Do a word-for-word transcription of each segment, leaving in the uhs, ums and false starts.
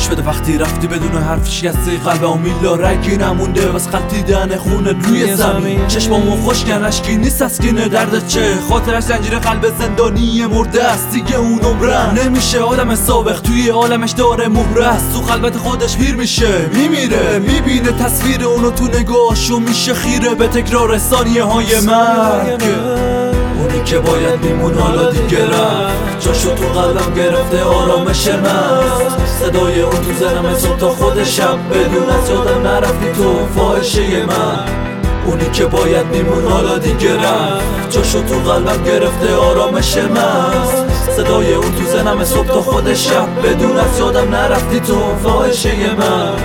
گوش بده وقتی رفتی بدون حرف شکستی قلب امیلا رگی نمونده واسه خلطیدن خونه روی زمین. چشمامو خشکن اشکی نیست از کینه درد چه خاطرش زنجیر قلب زندانی مرده است دیگه اون عمرن نمیشه آدم سابق توی عالمش داره مهره است تو قلبت خودش پیر میشه میمیره میبینه تصویر اونو تو نگاهشو میشه خیره به تکرار ثانیه های مرگ. اونی که باید میمون حالا دیگه رفت جاشو تو قلبم گرفته آرامش من صدای اون تو زنم صبح تا خود شب بدون از یادم نرفتی تو فاحشه من. اونی که باید میمون حالا دیگه رفت جاشو تو قلبم گرفته آرامش من صدای اون تو زنم صبح تا خود شب بدون از یادم نرفتی تو فاحشه من.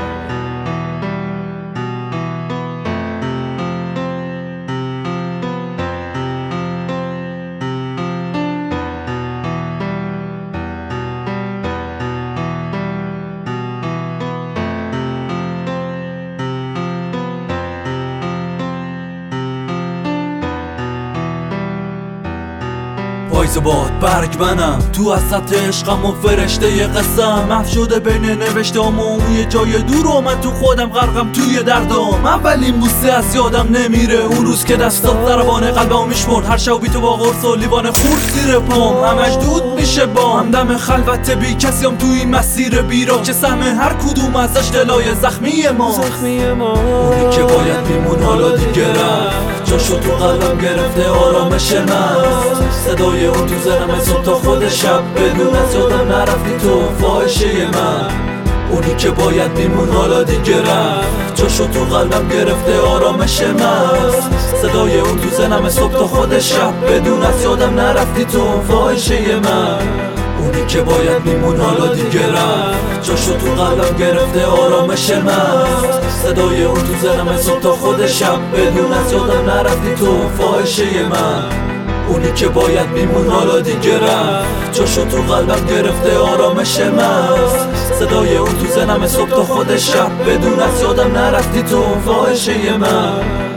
پاییز باد برگ منم تو از سطح عشقم و فرشته ی قسم محو شده بین نوشتام و اون یه جای دور و من تو خودم غرقم توی دردام. اولین بوسه از یادم نمیره اون روز که دستات ضربان قلبم میشمرد هر شب بی تو با قرص و لیوان خورد زیر پام همش دود میشه با همدم خلوت بی کسیم تو این مسیر بیرا که سهم هر کدوم ازش دلای زخمی ما. اونی که باید میمون حالا دیگه رفت جاشو تو قلبم گرفته آرامش من صدای اون تو زنم صبح تا خود شب بدون از یادم نرفتی تو فاحشه من. اونی که باید میمون حالا دیگه رفت جاشو تو قلبم گرفته آرامش من صدای اون تو زنم صبح تا خود شب بدون از یادم نرفتی تو فاحشه من. اونی که باید میمون حالا دیگه رفت جاشو تو قلبم گرفته آرامش من صدای اون تو زنم صبح تا خود شب بدون از یادم نرفتی تو فاحشه من. اونی که باید میمون حالا دیگه رفت جاشو تو قلبم گرفته آرامش من صدای اون تو زنم صبح تا خود شب بدون از یادم نرفتی تو فاحشه من.